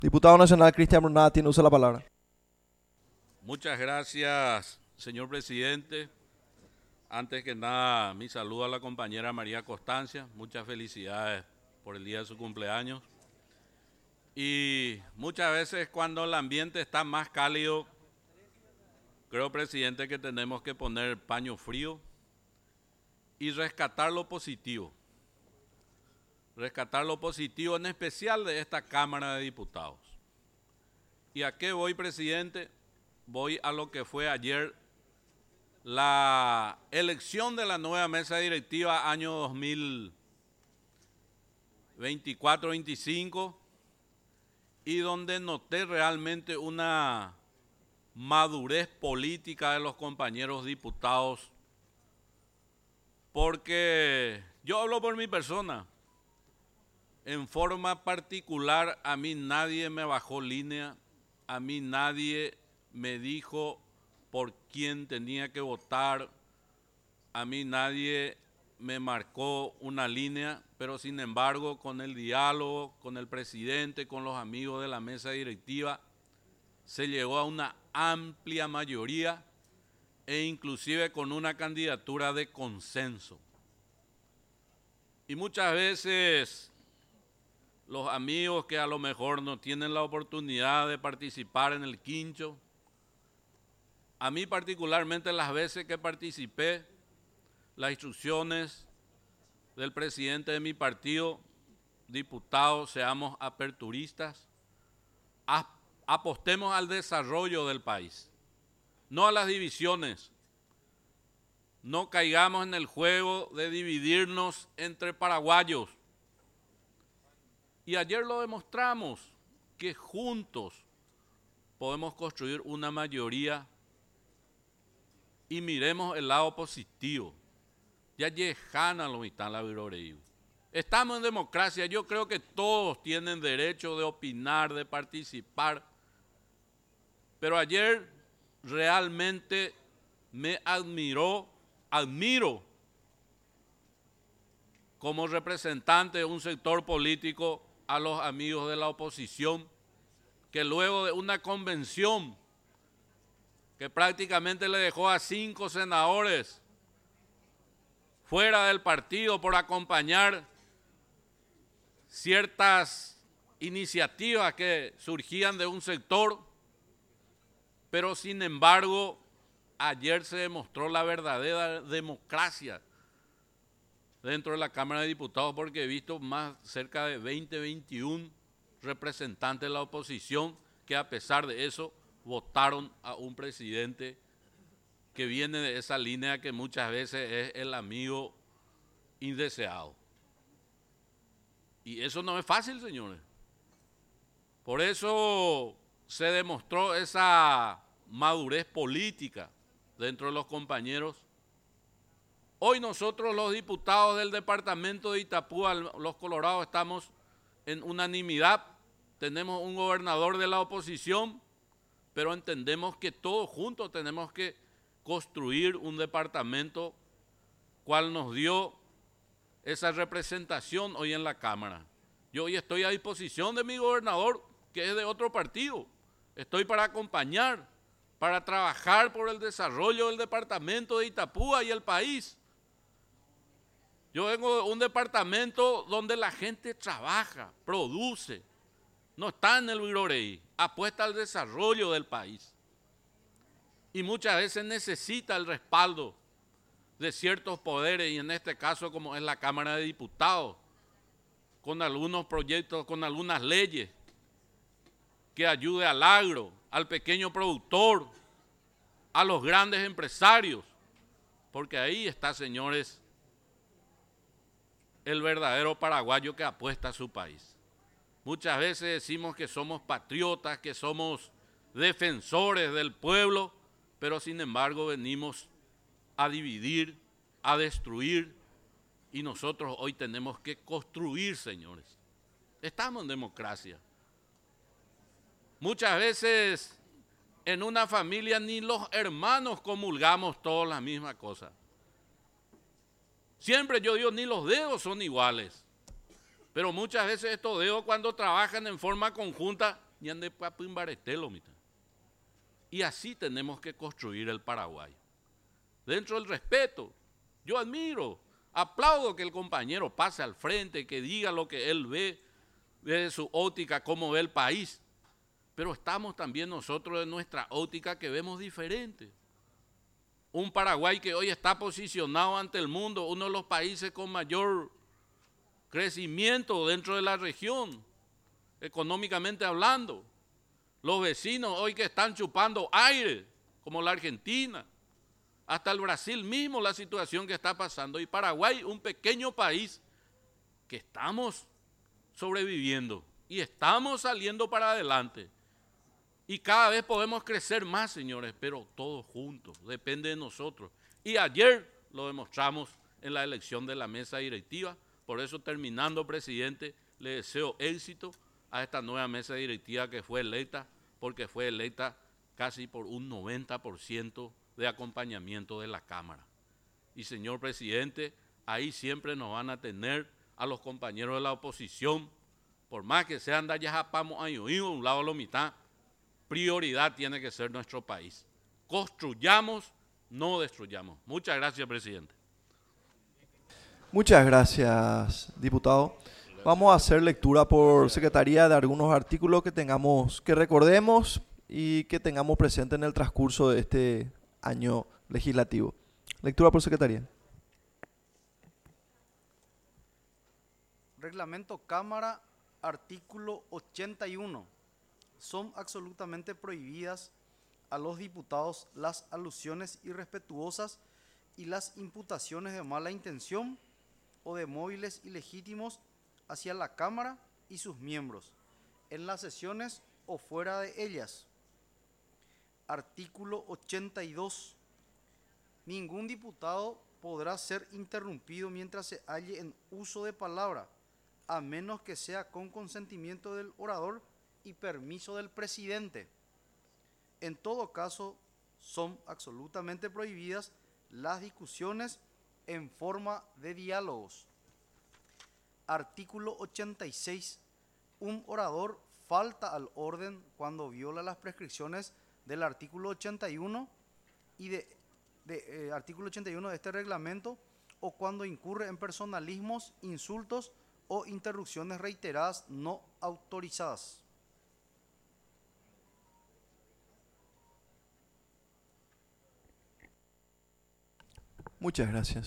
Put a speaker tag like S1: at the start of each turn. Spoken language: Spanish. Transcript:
S1: Diputado Nacional Cristian Brunada tiene uso de la palabra.
S2: Muchas gracias, señor presidente. Antes que nada, mi saludo a la compañera María Constancia. Muchas felicidades por el día de su cumpleaños. Y muchas veces cuando el ambiente está más cálido, creo, presidente, que tenemos que poner paño frío y rescatar lo positivo. Rescatar lo positivo en especial de esta Cámara de Diputados. ¿Y a qué voy, presidente? Voy a lo que fue ayer la elección de la nueva mesa directiva año 2024-25 y donde noté realmente una madurez política de los compañeros diputados, porque yo hablo por mi persona. En forma particular, a mí nadie me bajó línea, a mí nadie me dijo por quién tenía que votar, a mí nadie me marcó una línea, pero sin embargo con el diálogo, con el presidente, con los amigos de la mesa directiva, se llegó a una amplia mayoría e inclusive con una candidatura de consenso. Y muchas veces los amigos que a lo mejor no tienen la oportunidad de participar en el quincho, a mí particularmente las veces que participé, las instrucciones del presidente de mi partido, diputados, seamos aperturistas, apostemos al desarrollo del país, no a las divisiones, no caigamos en el juego de dividirnos entre paraguayos. Y ayer lo demostramos, que juntos podemos construir una mayoría y miremos el lado positivo. Ya lejana lo está la viroreíba. Estamos en democracia, yo creo que todos tienen derecho de opinar, de participar, pero ayer realmente me admiro como representante de un sector político a los amigos de la oposición, que luego de una convención que prácticamente le dejó a 5 senadores fuera del partido por acompañar ciertas iniciativas que surgían de un sector, pero sin embargo ayer se demostró la verdadera democracia dentro de la Cámara de Diputados, porque he visto más cerca de 20, 21 representantes de la oposición que a pesar de eso votaron a un presidente que viene de esa línea que muchas veces es el amigo indeseado. Y eso no es fácil, señores. Por eso se demostró esa madurez política dentro de los compañeros. Hoy nosotros los diputados del departamento de Itapúa, los colorados, estamos en unanimidad. Tenemos un gobernador de la oposición, pero entendemos que todos juntos tenemos que construir un departamento cual nos dio esa representación hoy en la Cámara. Yo hoy estoy a disposición de mi gobernador, que es de otro partido. Estoy para acompañar, para trabajar por el desarrollo del departamento de Itapúa y el país. Yo vengo de un departamento donde la gente trabaja, produce, no está en el viroreí, apuesta al desarrollo del país. Y muchas veces necesita el respaldo de ciertos poderes, y en este caso como es la Cámara de Diputados, con algunos proyectos, con algunas leyes que ayude al agro, al pequeño productor, a los grandes empresarios, porque ahí está, señores, el verdadero paraguayo que apuesta a su país. Muchas veces decimos que somos patriotas, que somos defensores del pueblo, pero sin embargo venimos a dividir, a destruir, y nosotros hoy tenemos que construir, señores. Estamos en democracia. Muchas veces en una familia ni los hermanos comulgamos todos la misma cosa. Siempre yo digo, ni los dedos son iguales. Pero muchas veces estos dedos, cuando trabajan en forma conjunta, ñande papimbaretelo, mita. Y así tenemos que construir el Paraguay. Dentro del respeto, yo admiro, aplaudo que el compañero pase al frente, que diga lo que él ve desde su óptica, cómo ve el país. Pero estamos también nosotros en nuestra óptica que vemos diferente. Un Paraguay que hoy está posicionado ante el mundo, uno de los países con mayor crecimiento dentro de la región, económicamente hablando. Los vecinos hoy que están chupando aire, como la Argentina, hasta el Brasil mismo la situación que está pasando. Y Paraguay, un pequeño país que estamos sobreviviendo y estamos saliendo para adelante. Y cada vez podemos crecer más, señores, pero todos juntos, depende de nosotros. Y ayer lo demostramos en la elección de la mesa directiva. Por eso, terminando, presidente, le deseo éxito a esta nueva mesa directiva que fue electa, porque fue electa casi por un 90% de acompañamiento de la Cámara. Y, señor presidente, ahí siempre nos van a tener a los compañeros de la oposición, por más que sean de allá japamos a un lado a la mitad, prioridad tiene que ser nuestro país. Construyamos, no destruyamos. Muchas gracias, presidente.
S1: Muchas gracias, diputado. Vamos a hacer lectura por secretaría de algunos artículos que recordemos y que tengamos presente en el transcurso de este año legislativo. Lectura por secretaría.
S3: Reglamento Cámara, artículo 81. Son absolutamente prohibidas a los diputados las alusiones irrespetuosas y las imputaciones de mala intención o de móviles ilegítimos hacia la Cámara y sus miembros, en las sesiones o fuera de ellas. Artículo 82. Ningún diputado podrá ser interrumpido mientras se halle en uso de palabra, a menos que sea con consentimiento del orador y permiso del presidente. En todo caso, son absolutamente prohibidas las discusiones en forma de diálogos. Artículo 86. Un orador falta al orden cuando viola las prescripciones del artículo 81 y artículo 81 de este reglamento, o cuando incurre en personalismos, insultos o interrupciones reiteradas no autorizadas.
S1: Muchas gracias.